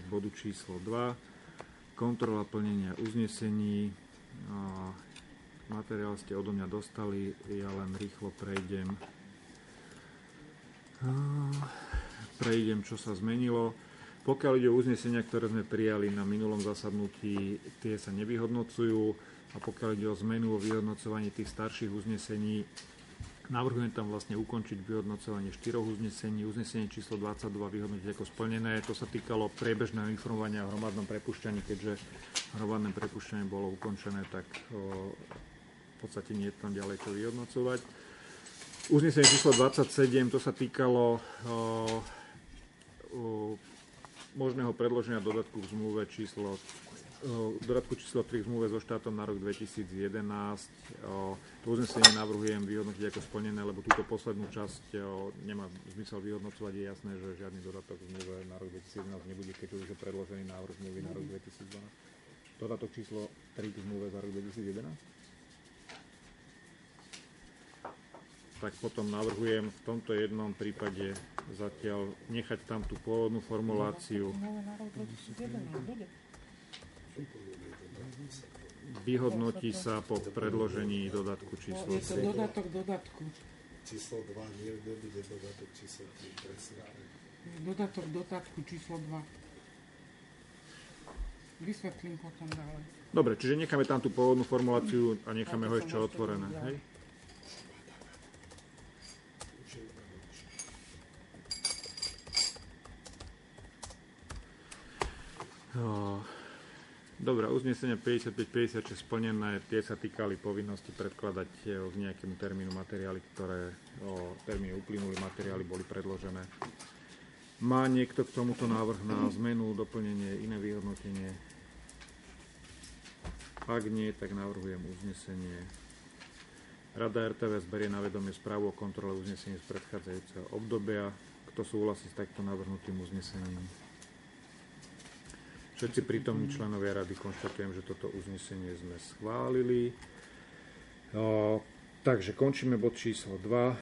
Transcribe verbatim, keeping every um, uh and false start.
bodu číslo dva. Kontrola plnenia uznesení. Materiál ste odo mňa dostali, ja len rýchlo prejdem. Prejdem, čo sa zmenilo. Pokiaľ ide o uznesenia, ktoré sme prijali na minulom zasadnutí, tie sa nevyhodnocujú. A pokiaľ ide o zmenu o vyhodnocovaní tých starších uznesení, navrhujem tam vlastne ukončiť vyhodnocovanie štyroch uznesení. Uznesenie číslo dvadsaťdva vyhodnotiť ako splnené. To sa týkalo priebežného informovania o hromadnom prepušťaní, keďže hromadné prepušťanie bolo ukončené, tak o, v podstate nie je tam ďalej čo vyhodnocovať. Uznesenie číslo dvadsaťsedem, to sa týkalo o, o, možného predloženia dodatku k zmluve číslo dodatku číslo tri k zmluve so štátom na rok dvetisícjedenásť. To uznesenie navrhujem vyhodnotiť ako splnené, lebo túto poslednú časť nemá zmysel vyhodnocovať. Je jasné, že žiadny dodatok k zmluve na rok dvetisícjedenásť nebude, keď už je predložený návrh zmluvy na rok dvetisícdvanásť. Dodatok číslo tri k zmluve za rok dvetisícjedenásť. Tak potom navrhujem v tomto jednom prípade zatiaľ nechať tam tú pôvodnú formuláciu. Vyhodnotí sa po predložení dodatku číslo tri. Je to dodatok dodatku. Číslo dva, nie bude dodatok číslo tri, presne. Dodatok dodatku číslo dva. Vysvetlím potom ďalej. Dobre, čiže necháme tam tú pôvodnú formuláciu a necháme ho ešte otvorené. Hej? Dobre, uznesenia päťdesiatpäť päťdesiatšesť splnené, tie sa týkali povinnosti predkladať k nejakému termínu materiály, ktoré o termíne uplynuli, materiály boli predložené. Má niekto k tomuto návrh na zmenu, doplnenie, iné vyhodnotenie? Ak nie, tak navrhujem uznesenie. Rada er té vé es berie na vedomie správu o kontrole uznesení z predchádzajúceho obdobia. Kto súhlasí s takto navrhnutým uznesením? Všetci prítomní členovia rady konštatujem, že toto uznesenie sme schválili. O, takže končíme bod číslo dva.